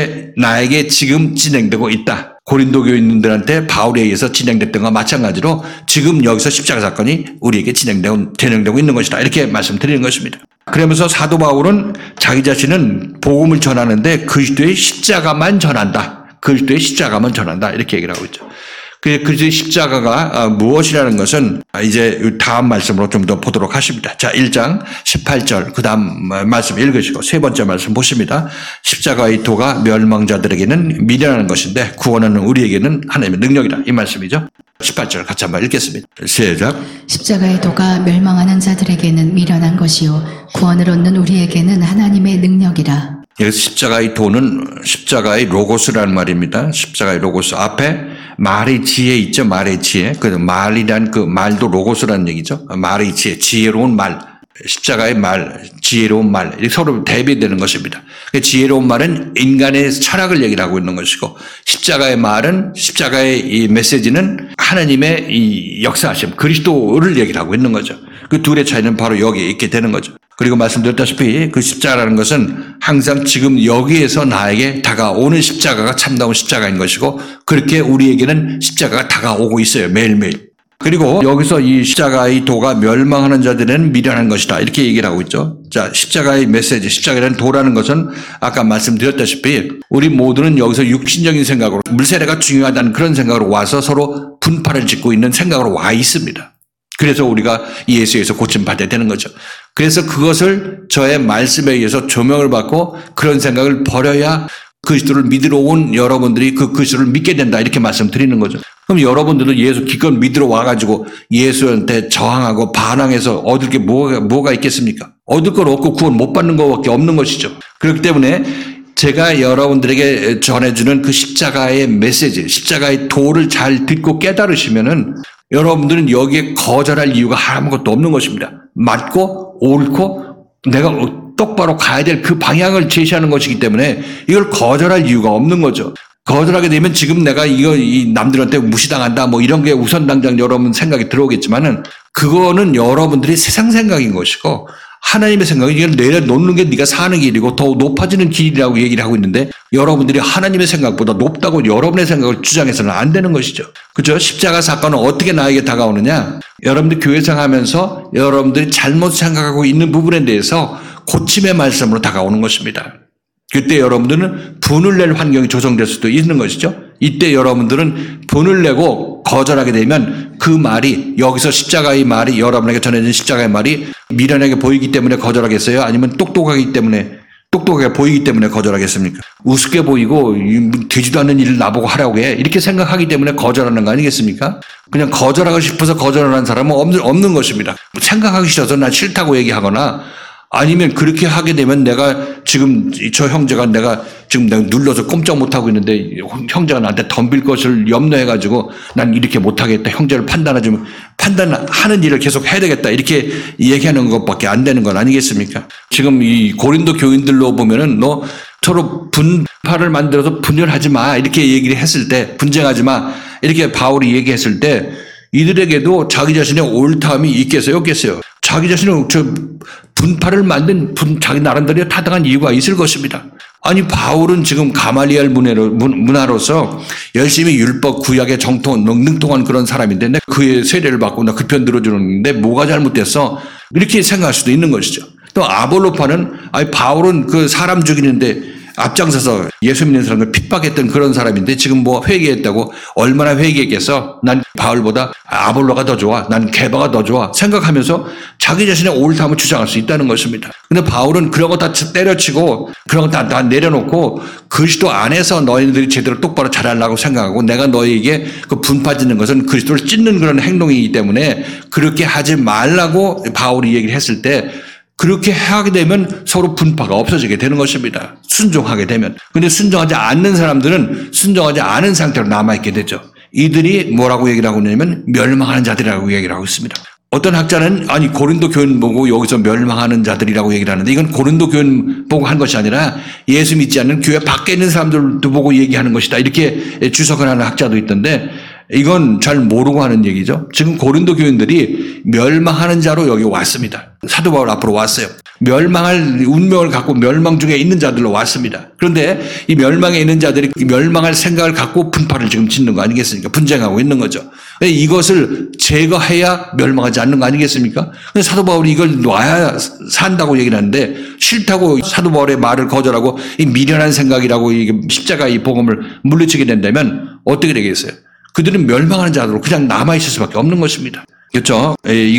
나에게 지금 진행되고 있다. 고린도 교인들한테 바울에 의해서 진행됐던 것과 마찬가지로 지금 여기서 십자가 사건이 우리에게 진행되고 있는 것이다. 이렇게 말씀드리는 것입니다. 그러면서 사도 바울은 자기 자신은 복음을 전하는데 그리스도의 십자가만 전한다. 그리스도의 십자가만 전한다. 이렇게 얘기를 하고 있죠. 그리스도의 십자가가 무엇이라는 것은 이제 다음 말씀으로 좀 더 보도록 하십니다. 자, 1장 18절 그 다음 말씀 읽으시고 세 번째 말씀 보십니다. 십자가의 도가 멸망자들에게는 미련한 것인데 구원하는 우리에게는 하나님의 능력이다. 이 말씀이죠. 18절 같이 한번 읽겠습니다. 시작. 십자가의 도가 멸망하는 자들에게는 미련한 것이요 구원을 얻는 우리에게는 하나님의 능력이라. 여기서 십자가의 도는 십자가의 로고스라는 말입니다. 십자가의 로고스 앞에 말의 지혜 있죠. 말의 지혜. 그 말이란 그 말도 로고스라는 얘기죠. 말의 지혜, 지혜로운 말. 십자가의 말, 지혜로운 말. 서로 대비되는 것입니다. 지혜로운 말은 인간의 철학을 얘기를 하고 있는 것이고 십자가의 말은 십자가의 이 메시지는 하나님의 이 역사하심, 그리스도를 얘기를 하고 있는 거죠. 그 둘의 차이는 바로 여기에 있게 되는 거죠. 그리고 말씀드렸다시피 그 십자가라는 것은 항상 지금 여기에서 나에게 다가오는 십자가가 참다운 십자가인 것이고 그렇게 우리에게는 십자가가 다가오고 있어요. 매일매일. 그리고 여기서 이 십자가의 도가 멸망하는 자들은 미련한 것이다. 이렇게 얘기를 하고 있죠. 자, 십자가의 메시지, 십자가라는 도라는 것은 아까 말씀드렸다시피 우리 모두는 여기서 육신적인 생각으로 물세례가 중요하다는 그런 생각으로 와서 서로 분파를 짓고 있는 생각으로 와 있습니다. 그래서 우리가 예수에서 고침받아야 되는 거죠. 그래서 그것을 저의 말씀에 의해서 조명을 받고 그런 생각을 버려야 그리스도를 믿으러 온 여러분들이 그 그리스도를 믿게 된다 이렇게 말씀드리는 거죠. 그럼 여러분들도 예수 기껏 믿으러 와가지고 예수한테 저항하고 반항해서 얻을 게 뭐가 있겠습니까? 얻을 건 없고 구원 못 받는 것밖에 없는 것이죠. 그렇기 때문에 제가 여러분들에게 전해주는 그 십자가의 메시지, 십자가의 도를 잘 듣고 깨달으시면은 여러분들은 여기에 거절할 이유가 아무것도 없는 것입니다. 맞고 옳고 내가 똑바로 가야 될 그 방향을 제시하는 것이기 때문에 이걸 거절할 이유가 없는 거죠. 거절하게 되면 지금 내가 이 남들한테 무시당한다 뭐 이런 게 우선 당장 여러분 생각이 들어오겠지만은 그거는 여러분들이 세상 생각인 것이고 하나님의 생각은 이걸 내려놓는 게 네가 사는 길이고 더 높아지는 길이라고 얘기를 하고 있는데 여러분들이 하나님의 생각보다 높다고 여러분의 생각을 주장해서는 안 되는 것이죠. 그렇죠? 십자가 사건은 어떻게 나에게 다가오느냐? 여러분들 교회 생활하면서 여러분들이 잘못 생각하고 있는 부분에 대해서 고침의 말씀으로 다가오는 것입니다. 그때 여러분들은 분을 낼 환경이 조성될 수도 있는 것이죠. 이때 여러분들은 분을 내고 거절하게 되면 그 말이 여기서 십자가의 말이 여러분에게 전해진 십자가의 말이 미련하게 보이기 때문에 거절하겠어요? 아니면 똑똑하게 보이기 때문에 거절하겠습니까? 우습게 보이고 되지도 않는 일을 나보고 하라고 해. 이렇게 생각하기 때문에 거절하는 거 아니겠습니까? 그냥 거절하고 싶어서 거절하는 사람은 없는 것입니다. 생각하기 싫어서 난 싫다고 얘기하거나 아니면 그렇게 하게 되면 내가 지금 저 형제가 내가 눌러서 꼼짝 못하고 있는데 형제가 나한테 덤빌 것을 염려해가지고 난 이렇게 못하겠다. 형제를 판단하는 일을 계속 해야 되겠다. 이렇게 얘기하는 것밖에 안 되는 건 아니겠습니까? 지금 이 고린도 교인들로 보면은 너 서로 분파를 만들어서 분열하지 마. 이렇게 얘기를 했을 때 분쟁하지 마. 이렇게 바울이 얘기했을 때 이들에게도 자기 자신의 옳다함이 있겠어요? 없겠어요? 자기 자신은 분파를 만든 자기 나름대로 타당한 이유가 있을 것입니다. 아니 바울은 지금 가말리엘 문화로서 열심히 율법 구약의 능통한 그런 사람인데 그의 세례를 받고 나 그 편 들어주는데 뭐가 잘못됐어? 이렇게 생각할 수도 있는 것이죠. 또 아볼로파는 바울은 그 사람 죽이는데 앞장서서 예수 믿는 사람을 핍박했던 그런 사람인데 지금 뭐 회개했다고 얼마나 회개했겠어? 난 바울보다 아볼로가 더 좋아. 난 게바가 더 좋아. 생각하면서 자기 자신의 옳다함을 주장할 수 있다는 것입니다. 근데 바울은 그런 거 다 때려치고 그런 거 다 내려놓고 그리스도 안에서 너희들이 제대로 똑바로 잘하려고 생각하고 내가 너희에게 그 분파짓는 것은 그리스도를 찢는 그런 행동이기 때문에 그렇게 하지 말라고 바울이 얘기를 했을 때 그렇게 하게 되면 서로 분파가 없어지게 되는 것입니다. 순종하게 되면. 근데 순종하지 않는 사람들은 순종하지 않은 상태로 남아있게 되죠. 이들이 뭐라고 얘기를 하고 있냐면 멸망하는 자들이라고 얘기를 하고 있습니다. 어떤 학자는 고린도 교인 보고 여기서 멸망하는 자들이라고 얘기를 하는데 이건 고린도 교인 보고 한 것이 아니라 예수 믿지 않는 교회 밖에 있는 사람들도 보고 얘기하는 것이다. 이렇게 주석을 하는 학자도 있던데 이건 잘 모르고 하는 얘기죠. 지금 고린도 교인들이 멸망하는 자로 여기 왔습니다. 사도 바울 앞으로 왔어요. 멸망할 운명을 갖고 멸망 중에 있는 자들로 왔습니다. 그런데 이 멸망에 있는 자들이 멸망할 생각을 갖고 분파를 지금 짓는 거 아니겠습니까? 분쟁하고 있는 거죠. 이것을 제거해야 멸망하지 않는 거 아니겠습니까? 근데 사도 바울이 이걸 놔야 산다고 얘기를 하는데 싫다고 사도 바울의 말을 거절하고 이 미련한 생각이라고 십자가 이 복음을 물리치게 된다면 어떻게 되겠어요? 그들은 멸망하는 자로 그냥 남아있을 수밖에 없는 것입니다. 그렇죠?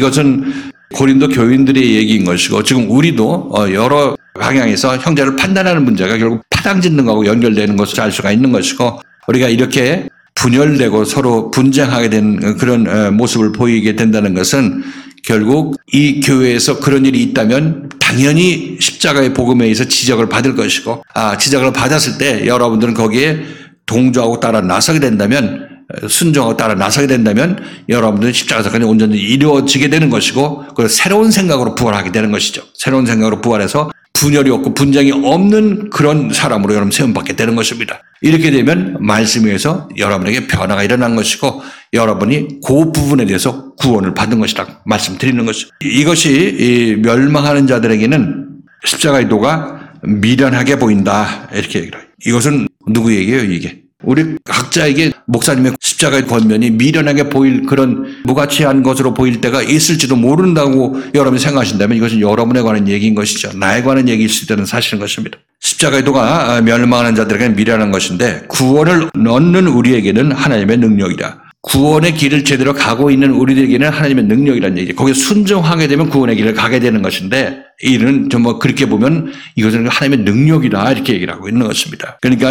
이것은 고린도 교인들의 얘기인 것이고 지금 우리도 여러 방향에서 형제를 판단하는 문제가 결국 파당짓는 거하고 연결되는 것을 알 수가 있는 것이고 우리가 이렇게 분열되고 서로 분쟁하게 된 그런 모습을 보이게 된다는 것은 결국 이 교회에서 그런 일이 있다면 당연히 십자가의 복음에 의해서 지적을 받을 것이고 지적을 받았을 때 여러분들은 거기에 동조하고 따라 나서게 된다면 순종하고 따라 나서게 된다면 여러분들은 십자가 사건이 온전히 이루어지게 되는 것이고 그 새로운 생각으로 부활하게 되는 것이죠. 새로운 생각으로 부활해서 분열이 없고 분쟁이 없는 그런 사람으로 여러분 세움받게 되는 것입니다. 이렇게 되면 말씀에 의해서 여러분에게 변화가 일어난 것이고 여러분이 그 부분에 대해서 구원을 받은 것이다 말씀드리는 것이죠. 이것이 멸망하는 자들에게는 십자가의 도가 미련하게 보인다 이렇게 얘기를 해요. 이것은 누구 얘기예요 이게? 우리 각자에게 목사님의 십자가의 권면이 미련하게 보일 그런 무가치한 것으로 보일 때가 있을지도 모른다고 여러분이 생각하신다면 이것은 여러분에 관한 얘기인 것이죠. 나에 관한 얘기일 수 있다는 사실인 것입니다. 십자가의 도가 멸망하는 자들에게는 미련한 것인데 구원을 얻는 우리에게는 하나님의 능력이다. 구원의 길을 제대로 가고 있는 우리들에게는 하나님의 능력이라는 얘기죠. 거기에 순종하게 되면 구원의 길을 가게 되는 것인데, 이는 좀 그렇게 보면 이것은 하나님의 능력이다 이렇게 얘기를 하고 있는 것입니다. 그러니까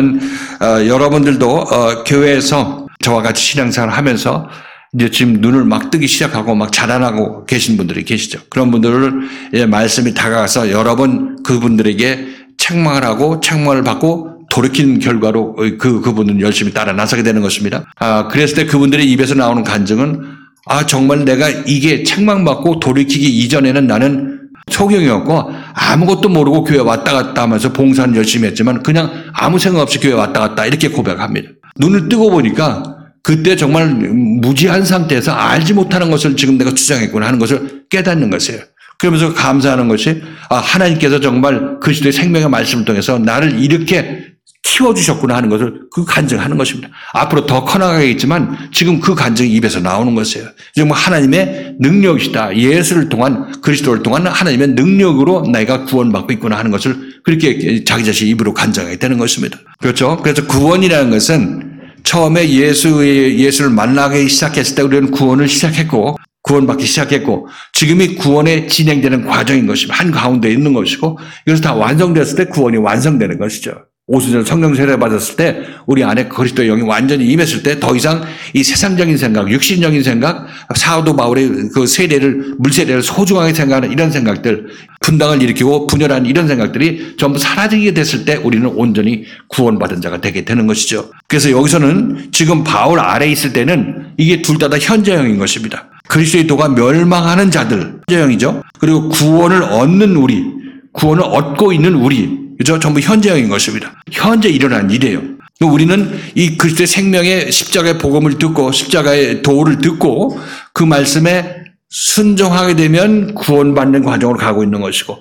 여러분들도 교회에서 저와 같이 신앙생활을 하면서 이제 지금 눈을 막 뜨기 시작하고 막 자라나고 계신 분들이 계시죠. 그런 분들을 말씀이 다가가서 여러분 그분들에게 책망을 하고 책망을 받고 돌이킨 결과로 그분은 열심히 따라 나서게 되는 것입니다. 그랬을 때 그분들의 입에서 나오는 간증은 정말 내가 이게 책망받고 돌이키기 이전에는 나는 소경이었고 아무것도 모르고 교회 왔다 갔다 하면서 봉사는 열심히 했지만 그냥 아무 생각 없이 교회 왔다 갔다 이렇게 고백합니다. 눈을 뜨고 보니까 그때 정말 무지한 상태에서 알지 못하는 것을 지금 내가 주장했구나 하는 것을 깨닫는 것이에요. 그러면서 감사하는 것이 하나님께서 정말 그리스도의 생명의 말씀을 통해서 나를 이렇게 키워주셨구나 하는 것을 간증하는 것입니다. 앞으로 더 커나가겠지만 지금 그 간증이 입에서 나오는 것이에요. 정말 하나님의 능력이시다. 예수를 통한 그리스도를 통한 하나님의 능력으로 내가 구원받고 있구나 하는 것을 그렇게 자기 자신 입으로 간증하게 되는 것입니다. 그렇죠? 그래서 구원이라는 것은 처음에 예수를 만나기 시작했을 때 우리는 구원을 시작했고 구원받기 시작했고 지금이 구원에 진행되는 과정인 것입니다. 한가운데 있는 것이고 이것이 다 완성되었을 때 구원이 완성되는 것이죠. 오순절 성령 세례 받았을 때 우리 안에 그리스도의 영이 완전히 임했을 때 더 이상 이 세상적인 생각, 육신적인 생각, 사도 바울의 그 물세례를 소중하게 생각하는 이런 생각들, 분당을 일으키고 분열하는 이런 생각들이 전부 사라지게 됐을 때 우리는 온전히 구원받은 자가 되게 되는 것이죠. 그래서 여기서는 지금 바울 아래에 있을 때는 이게 둘 다 현재형인 것입니다. 그리스도의 도가 멸망하는 자들, 현재형이죠. 그리고 구원을 얻는 우리, 구원을 얻고 있는 우리, 그죠? 전부 현재형인 것입니다. 현재 일어난 일이에요. 우리는 이 그리스도의 생명의 십자가의 복음을 듣고 십자가의 도를 듣고 그 말씀에 순종하게 되면 구원받는 과정으로 가고 있는 것이고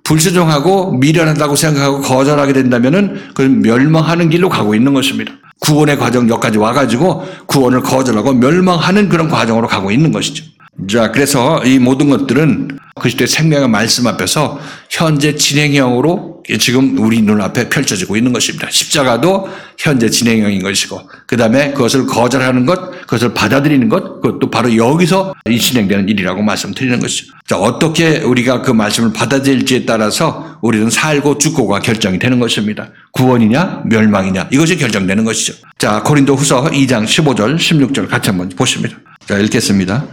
불순종하고 미련하다고 생각하고 거절하게 된다면은 그건 멸망하는 길로 가고 있는 것입니다. 구원의 과정 여기까지 와가지고 구원을 거절하고 멸망하는 그런 과정으로 가고 있는 것이죠. 자, 그래서 이 모든 것들은 그리스도의 생명의 말씀 앞에서 현재 진행형으로 지금 우리 눈앞에 펼쳐지고 있는 것입니다. 십자가도 현재 진행형인 것이고 그 다음에 그것을 거절하는 것, 그것을 받아들이는 것, 그것도 바로 여기서 이 진행되는 일이라고 말씀드리는 것이죠. 자, 어떻게 우리가 그 말씀을 받아들일지에 따라서 우리는 살고 죽고가 결정이 되는 것입니다. 구원이냐 멸망이냐 이것이 결정되는 것이죠. 자, 고린도 후서 2장 15절 16절 같이 한번 보십니다. 자, 읽겠습니다.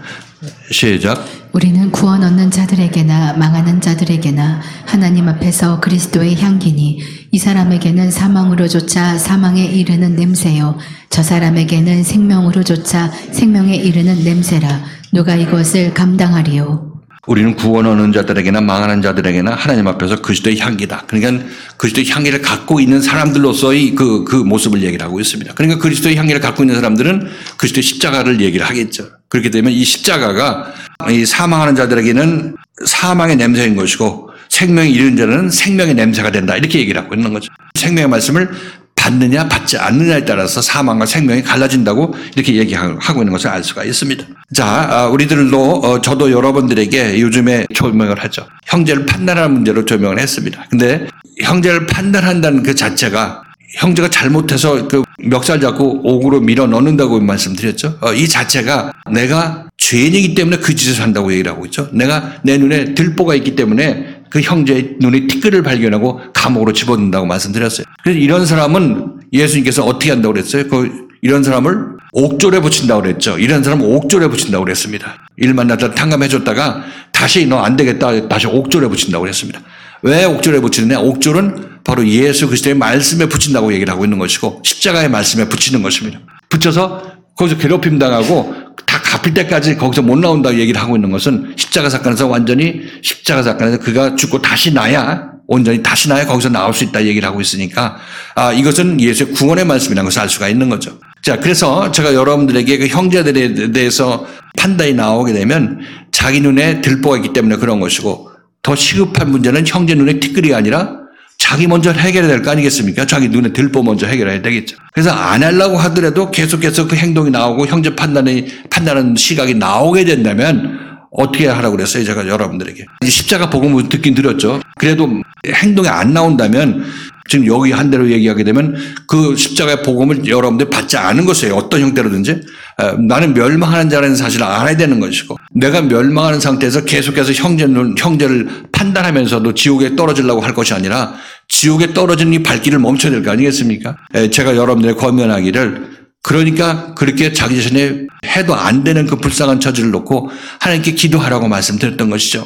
시작. 우리는 구원 얻는 자들에게나 망하는 자들에게나 하나님 앞에서 그리스도의 향기니 이 사람에게는 사망으로조차 사망에 이르는 냄새요 저 사람에게는 생명으로조차 생명에 이르는 냄새라 누가 이것을 감당하리요. 우리는 구원 얻는 자들에게나 망하는 자들에게나 하나님 앞에서 그리스도의 향기다. 그러니까 그리스도의 향기를 갖고 있는 사람들로서의 그 모습을 얘기를 하고 있습니다. 그러니까 그리스도의 향기를 갖고 있는 사람들은 그리스도의 십자가를 얘기를 하겠죠. 그렇게 되면 이 십자가가 이 사망하는 자들에게는 사망의 냄새인 것이고 생명에 이르는 자는 생명의 냄새가 된다. 이렇게 얘기를 하고 있는 거죠. 생명의 말씀을 받느냐 받지 않느냐에 따라서 사망과 생명이 갈라진다고 이렇게 얘기하고 있는 것을 알 수가 있습니다. 자, 우리들도 저도 여러분들에게 요즘에 조명을 하죠. 형제를 판단하는 문제로 조명을 했습니다. 근데 형제를 판단한다는 그 자체가 형제가 잘못해서 그 멱살 잡고 옥으로 밀어 넣는다고 말씀드렸죠. 이 자체가 내가 죄인이기 때문에 그 짓을 한다고 얘기를 하고 있죠. 내가 내 눈에 들보가 있기 때문에 그 형제의 눈에 티끌을 발견하고 감옥으로 집어넣는다고 말씀드렸어요. 그래서 이런 사람은 예수님께서 어떻게 한다고 그랬어요? 이런 사람을 옥졸에 붙인다고 그랬죠. 이런 사람은 옥졸에 붙인다고 그랬습니다. 일 만나다 탕감해줬다가 다시 너 안 되겠다 다시 옥졸에 붙인다고 그랬습니다. 왜 옥졸에 붙이느냐? 옥졸은 바로 예수 그리스도의 말씀에 붙인다고 얘기를 하고 있는 것이고 십자가의 말씀에 붙이는 것입니다. 붙여서 거기서 괴롭힘 당하고 다 갚을 때까지 거기서 못 나온다고 얘기를 하고 있는 것은 십자가 사건에서 완전히 십자가 사건에서 그가 죽고 다시 나야 온전히 다시 나야 거기서 나올 수 있다 얘기를 하고 있으니까 이것은 예수의 구원의 말씀이라는 것을 알 수가 있는 거죠. 자, 그래서 제가 여러분들에게 그 형제들에 대해서 판단이 나오게 되면 자기 눈에 들보가 있기 때문에 그런 것이고 더 시급한 문제는 형제 눈에 티끌이 아니라 자기 먼저 해결해야 될 거 아니겠습니까? 자기 눈에 들보 먼저 해결해야 되겠죠. 그래서 안 하려고 하더라도 계속해서 그 행동이 나오고 형제 판단하는 시각이 나오게 된다면 어떻게 하라고 그랬어요? 제가 여러분들에게. 십자가 복음을 듣긴 들었죠. 그래도 행동이 안 나온다면 지금 여기 한 대로 얘기하게 되면 그 십자가의 복음을 여러분들이 받지 않은 것이에요. 어떤 형태로든지. 나는 멸망하는 자라는 사실을 알아야 되는 것이고, 내가 멸망하는 상태에서 계속해서 형제를 판단하면서도 지옥에 떨어지려고 할 것이 아니라 지옥에 떨어지는 이 발길을 멈춰야 될 거 아니겠습니까? 제가 여러분들의 권면하기를, 그러니까 그렇게 자기 자신이 해도 안 되는 그 불쌍한 처지를 놓고 하나님께 기도하라고 말씀드렸던 것이죠.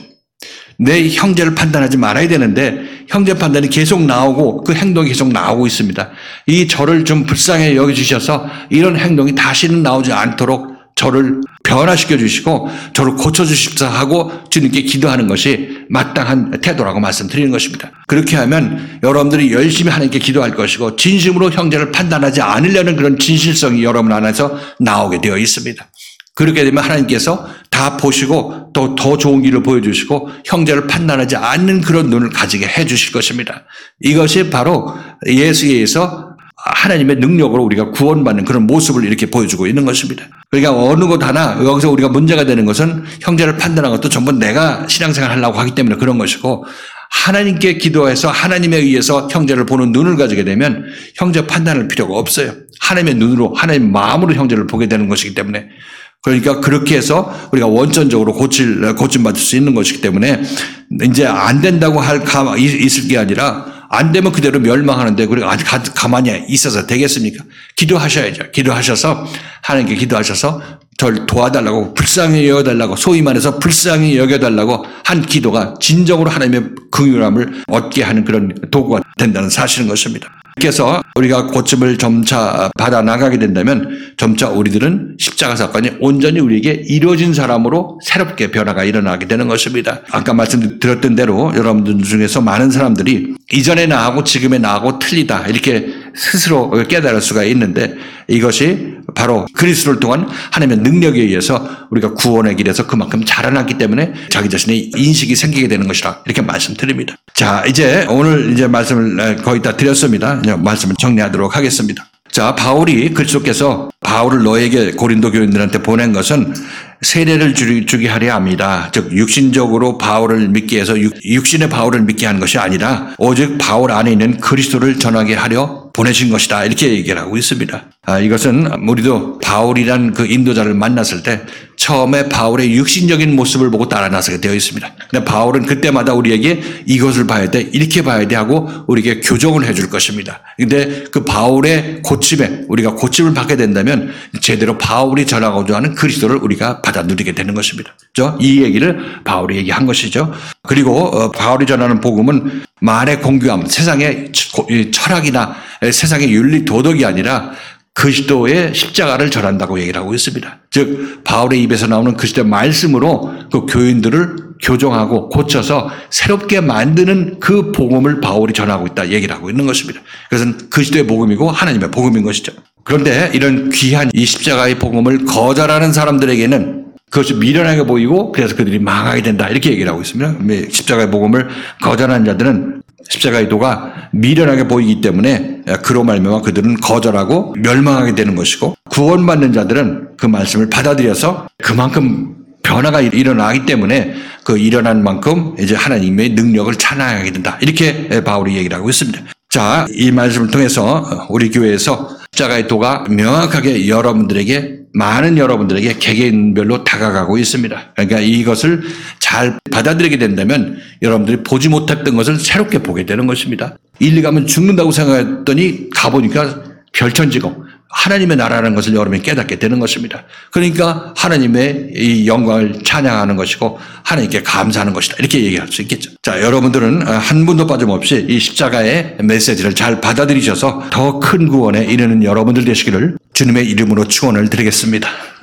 내 형제를 판단하지 말아야 되는데 형제 판단이 계속 나오고 그 행동이 계속 나오고 있습니다. 이 저를 좀 불쌍히 여겨주셔서 이런 행동이 다시는 나오지 않도록 저를 변화시켜 주시고 저를 고쳐주십사 하고 주님께 기도하는 것이 마땅한 태도라고 말씀드리는 것입니다. 그렇게 하면 여러분들이 열심히 하나님께 기도할 것이고 진심으로 형제를 판단하지 않으려는 그런 진실성이 여러분 안에서 나오게 되어 있습니다. 그렇게 되면 하나님께서 다 보시고 또 더 좋은 길을 보여주시고 형제를 판단하지 않는 그런 눈을 가지게 해주실 것입니다. 이것이 바로 예수에 의해서 하나님의 능력으로 우리가 구원받는 그런 모습을 이렇게 보여주고 있는 것입니다. 그러니까 어느 것 하나 여기서 우리가 문제가 되는 것은 형제를 판단하는 것도 전부 내가 신앙생활 하려고 하기 때문에 그런 것이고, 하나님께 기도해서 하나님에 의해서 형제를 보는 눈을 가지게 되면 형제 판단할 필요가 없어요. 하나님의 눈으로, 하나님의 마음으로 형제를 보게 되는 것이기 때문에, 그러니까 그렇게 해서 우리가 원천적으로 고침받을 수 있는 것이기 때문에 이제 안 된다고 있을 게 아니라 안 되면 그대로 멸망하는데 우리가 아직 가만히 있어서 되겠습니까? 기도하셔야죠. 기도하셔서 하나님께 기도하셔서 저를 도와달라고, 불쌍히 여겨달라고, 소위 말해서 불쌍히 여겨달라고 한 기도가 진정으로 하나님의 긍휼함을 얻게 하는 그런 도구가 된다는 사실인 것입니다. 그래서 우리가 고침을 점차 받아 나가게 된다면 점차 우리들은 십자가 사건이 온전히 우리에게 이루어진 사람으로 새롭게 변화가 일어나게 되는 것입니다. 아까 말씀드렸던 대로 여러분들 중에서 많은 사람들이 이전의 나하고 지금의 나하고 틀리다 이렇게 스스로 깨달을 수가 있는데, 이것이 바로 그리스도를 통한 하나님의 능력에 의해서 우리가 구원의 길에서 그만큼 자라났기 때문에 자기 자신의 인식이 생기게 되는 것이라 이렇게 말씀드립니다. 자, 이제 오늘 이제 말씀을 거의 다 드렸습니다. 이제 말씀을 정리하도록 하겠습니다. 자, 바울이 그리스도께서 바울을 너에게 고린도 교인들한테 보낸 것은 세례를 주게 하려 합니다. 즉 육신적으로 바울을 믿게 해서 육신의 바울을 믿게 하는 것이 아니라 오직 바울 안에 있는 그리스도를 전하게 하려 보내신 것이다, 이렇게 얘기를 하고 있습니다. 이것은 우리도 바울이란 그 인도자를 만났을 때 처음에 바울의 육신적인 모습을 보고 따라 나서게 되어 있습니다. 근데 바울은 그때마다 우리에게 이것을 봐야 돼, 이렇게 봐야 돼 하고 우리에게 교정을 해줄 것입니다. 근데 그 바울의 고침에 우리가 고침을 받게 된다면 제대로 바울이 전하고자 하는 그리스도를 우리가 받아 누리게 되는 것입니다. 이 얘기를 바울이 얘기한 것이죠. 그리고 바울이 전하는 복음은 말의 공교함, 세상의 철학이나 세상의 윤리 도덕이 아니라 그리스도의 십자가를 전한다고 얘기를 하고 있습니다. 즉 바울의 입에서 나오는 그리스도의 말씀으로 그 교인들을 교정하고 고쳐서 새롭게 만드는 그 복음을 바울이 전하고 있다 얘기를 하고 있는 것입니다. 그것은 그리스도의 복음이고 하나님의 복음인 것이죠. 그런데 이런 귀한 이 십자가의 복음을 거절하는 사람들에게는 그것이 미련하게 보이고 그래서 그들이 망하게 된다, 이렇게 얘기를 하고 있습니다. 십자가의 복음을 거절하는 자들은 십자가의 도가 미련하게 보이기 때문에 그로 말미암아 그들은 거절하고 멸망하게 되는 것이고, 구원받는 자들은 그 말씀을 받아들여서 그만큼 변화가 일어나기 때문에 그 일어난 만큼 이제 하나님의 능력을 찬양하게 된다, 이렇게 바울이 얘기를 하고 있습니다. 자, 이 말씀을 통해서 우리 교회에서 십자가의 도가 명확하게 많은 여러분들에게 개개인별로 다가가고 있습니다. 그러니까 이것을 잘 받아들이게 된다면 여러분들이 보지 못했던 것을 새롭게 보게 되는 것입니다. 일리 가면 죽는다고 생각했더니 가보니까 별천지고 하나님의 나라라는 것을 여러분이 깨닫게 되는 것입니다. 그러니까 하나님의 이 영광을 찬양하는 것이고 하나님께 감사하는 것이다, 이렇게 얘기할 수 있겠죠. 자, 여러분들은 한 분도 빠짐없이 이 십자가의 메시지를 잘 받아들이셔서 더 큰 구원에 이르는 여러분들 되시기를 주님의 이름으로 축원을 드리겠습니다.